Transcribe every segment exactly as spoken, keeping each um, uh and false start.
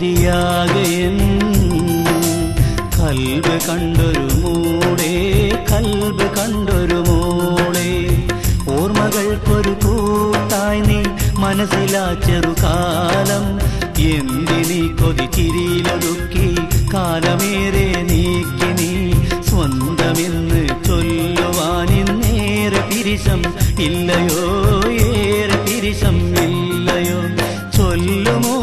കൊതിയാകയൻ കൽബ് കണ്ടൊരു മൂളേ കൽബ് കണ്ടൊരു മൂളേ ഓർമ്മകൾക്കൊരു കൂട്ടായി നീ മനസ്സിലാ ചെറുകാലം എന്തിനീ കൊതിച്ചിരിയിലൊതുക്കി കാലമേറെ നീക്കി നീ സ്വന്തമെന്ന് ചൊല്ലുവാനിന്നേറെ പിരിശം ഇല്ലയോ ഏറെ പിരിശം ഇല്ലയോ ചൊല്ലുമോ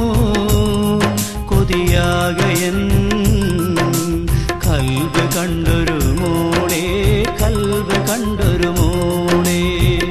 കൊതിയാകയൻ കൽബ് കണ്ടൊരു മോളേ കൽബ് കണ്ടൊരു മോളേ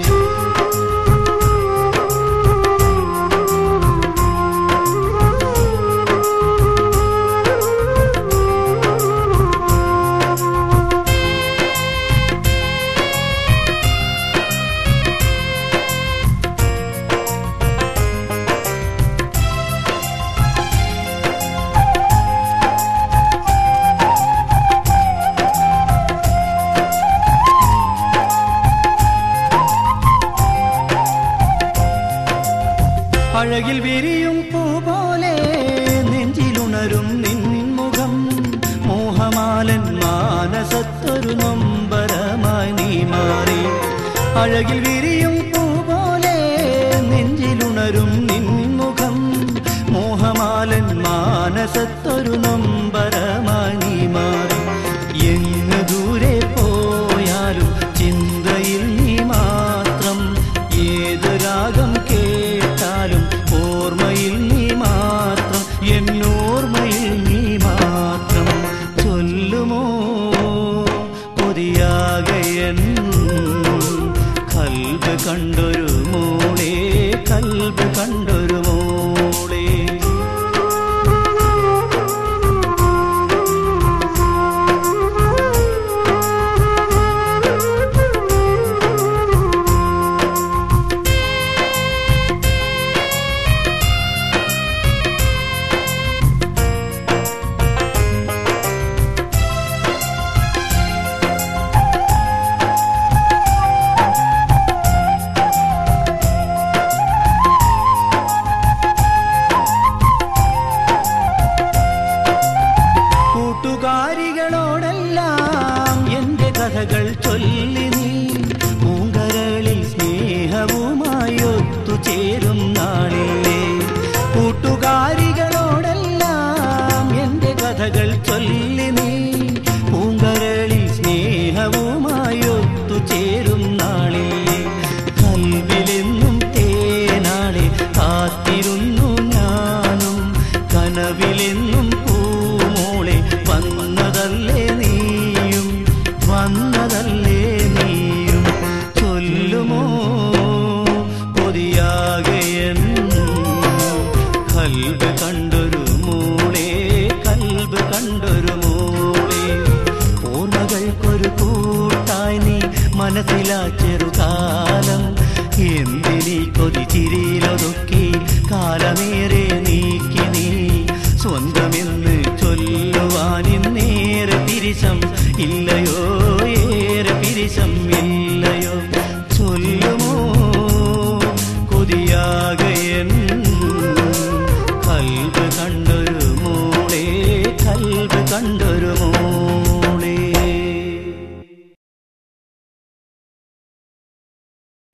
അഴകിൽ വിരിയും പൂ പോലെ നെഞ്ചിലുണരും നിൻമുഖം മോഹമാലൻ മാനസത്തൊരു നൊമ്പരമായി നീ മാറി അഴകിൽ വിരിയും പൂ പോലെ നെഞ്ചിലുണരും നിൻമുഖം മോഹമാലൻ മാനസത്തൊരു നൊമ്പരമായി നീ മാറി എങ്ങ് ദൂരെ പോയാലും ചിന്തയിൽ നീ മാത്രം ഏത് രാഗം കേട്ടാലും ഓർമ്മയിൽ നീ മാത്രം എന്നോർമ്മയിൽ നീ മാത്രം ചൊല്ലുമോ കൊതിയാകയൻ കൽബ് കണ്ടൊരു മോളേ കൽബ് കണ്ടൊരു മോളേ കൂട്ടുകാരികളോടെല്ലാം എന്റെ കഥകൾ ചൊല്ലി നീ പൂങ്കരളിൽ സ്നേഹവുമായി ഒത്തുചേരും നാളിലേ കൂട്ടുകാരികളോടെല്ലാം എന്റെ കഥകൾ ചൊല്ലി നീ പൂങ്കരളിൽ സ്നേഹവുമായി ഒത്തുചേരും നാളിലേ കൽവിലെന്നും തേനാളെ കാത്തിരുന്നു ഞാനും കനവിലെന്നും വന്നതല്ലേ നീയും വന്നതല്ലേ നീയും ചൊല്ലുമോ കൊതിയാകയൻ കൽബ് കണ്ടൊരു മോളേ കൽബ് കണ്ടൊരു മോളേ ഓർമ്മകൾക്കൊരു കൂട്ടായി നീ മനസ്സിലാ ചെറുകാലം എന്തിനീ കൊതിച്ചിരിയിലൊതുക്കി കാലമേറെ നീക്കി നീ സ്വന്തമെന്ന് ചൊല്ലുവാനിന്നേറെ പിരിശം ഇല്ലയോ